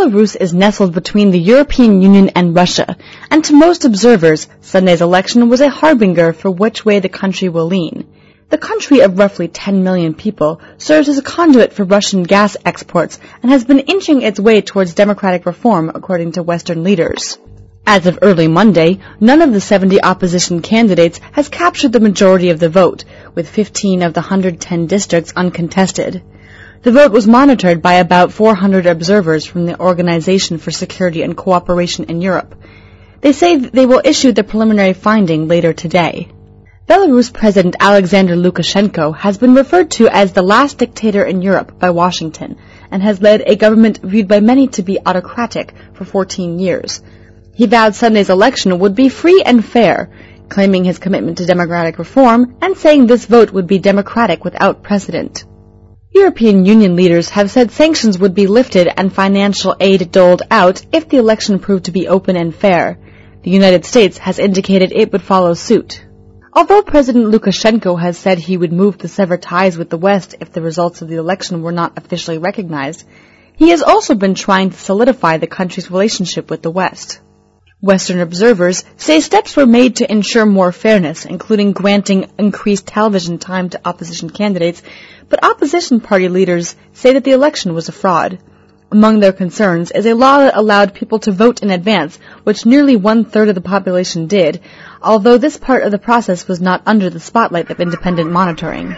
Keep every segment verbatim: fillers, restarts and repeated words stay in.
Belarus is nestled between the European Union and Russia, and to most observers, Sunday's election was a harbinger for which way the country will lean. The country of roughly ten million people serves as a conduit for Russian gas exports and has been inching its way towards democratic reform, according to Western leaders. As of early Monday, none of the seventy opposition candidates has captured the majority of the vote, with fifteen of the one hundred ten districts uncontested. The vote was monitored by about four hundred observers from the Organization for Security and Cooperation in Europe. They say that they will issue the preliminary finding later today. Belarus President Alexander Lukashenko has been referred to as the last dictator in Europe by Washington and has led a government viewed by many to be autocratic for fourteen years. He vowed Sunday's election would be free and fair, claiming his commitment to democratic reform and saying this vote would be democratic without precedent. European Union leaders have said sanctions would be lifted and financial aid doled out if the election proved to be open and fair. The United States has indicated it would follow suit. Although President Lukashenko has said he would move to sever ties with the West if the results of the election were not officially recognized, he has also been trying to solidify the country's relationship with the West. Western observers say steps were made to ensure more fairness, including granting increased television time to opposition candidates, but opposition party leaders say that the election was a fraud. Among their concerns is a law that allowed people to vote in advance, which nearly one-third of the population did, although this part of the process was not under the spotlight of independent monitoring.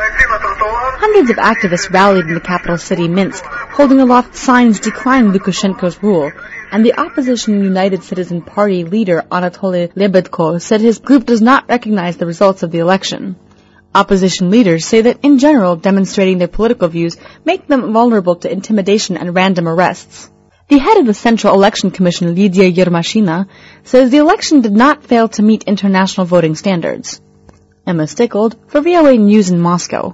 Hundreds of activists rallied in the capital city Minsk, holding aloft signs decrying Lukashenko's rule, and the opposition United Citizen Party leader Anatoly Lebedko said his group does not recognize the results of the election. Opposition leaders say that, in general, demonstrating their political views make them vulnerable to intimidation and random arrests. The head of the Central Election Commission, Lydia Yermashina, says the election did not fail to meet international voting standards. Emma Stickled for V O A News in Moscow.